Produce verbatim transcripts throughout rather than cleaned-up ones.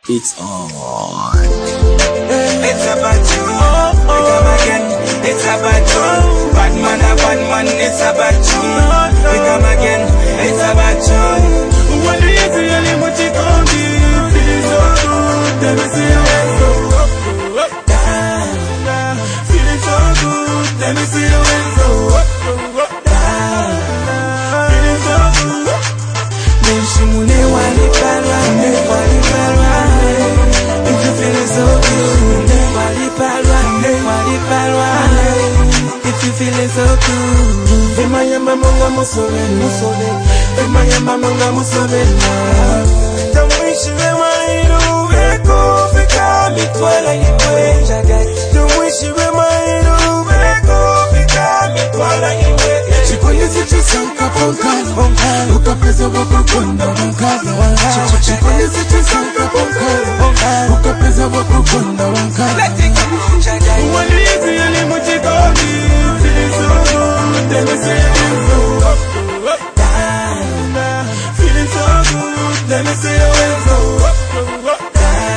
It's on. It's about you. We come again. It's about you. Bad man, a bad man. It's about you. We come again. It's about you. When you see any much you come deep, feeling so good. Let me see your hands go up, go up, down. Feeling so good. Let me see your hands go up, go up, down. Feeling so good. Nishimune wali palwa, wali palwa. If you feeling so good, wali palwa, wali palwa. If you feeling so good, Ema yama monga musobe, musobe. Ema yama monga musobe na. Tamwishi wema ilu weko fika mitwala iwe. Tamwishi wema ilu weko fika mitwala iwe. Chikoyezi chisanka ponkala, ukapeza wako konda wankala. Chikoyezi chisanka ponkala, ukapeza wako konda wankala. Walizi yali muchikoni, feeling so good. Let me see your hands go up, go up, down. Feeling so good. Let me see your hands go up, go up,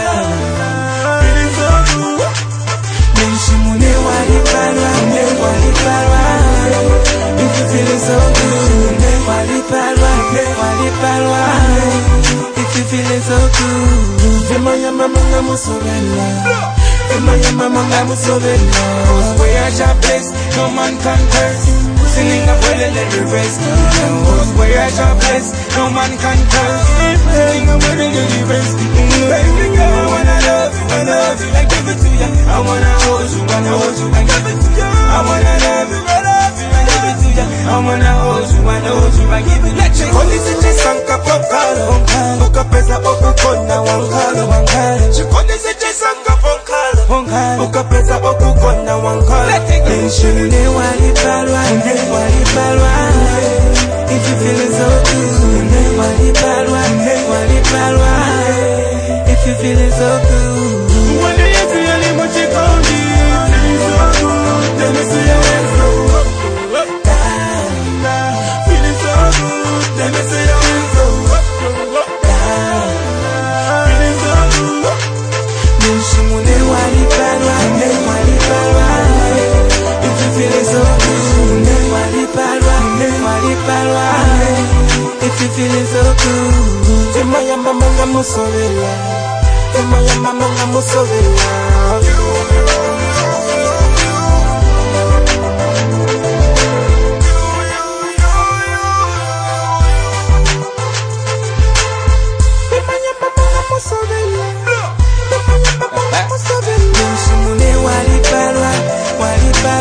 down. Feeling so good. Nishimune wali palwa, wali palwa. If you feeling so good, wali palwa, wali palwa. If you feeling so good, Ema yama monga musobela, Ema yama monga musobela. Cause we are your place, no man can curse. Singing a well in the reverse. Cause we are your place, no man can curse. Singing a well in the reverse. Baby girl, I wanna love you, I love you, I give it to you. I wanna hold you, I hold you, I give it to you. I wanna love you, I love you, I give it to you. I wanna hold you, I hold you, I give it to you. Chikoni sichi sanka ponkala, ukapeza oko kona wankala, wankala. Chikoni sichi sanka ponkala, ukapeza oko kona wankala. Nishimune wali palwa, wali palwa. If you feeling so good, wali palwa, wali palwa. If you feeling so good, when you see any much you come deep, feeling so good. Let me see your hands go up, go up, down. Feeling so good. Let me see your hands go up, go up, down. Feeling so good. Nishimune wali palwa, wali palwa. If you feeling so good, wali palwa, wali palwa. If you feeling so good, Ema yama monga musobela, Ema yama monga musobela.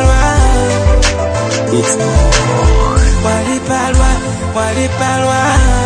It's on. Wali palwa, wali palwa.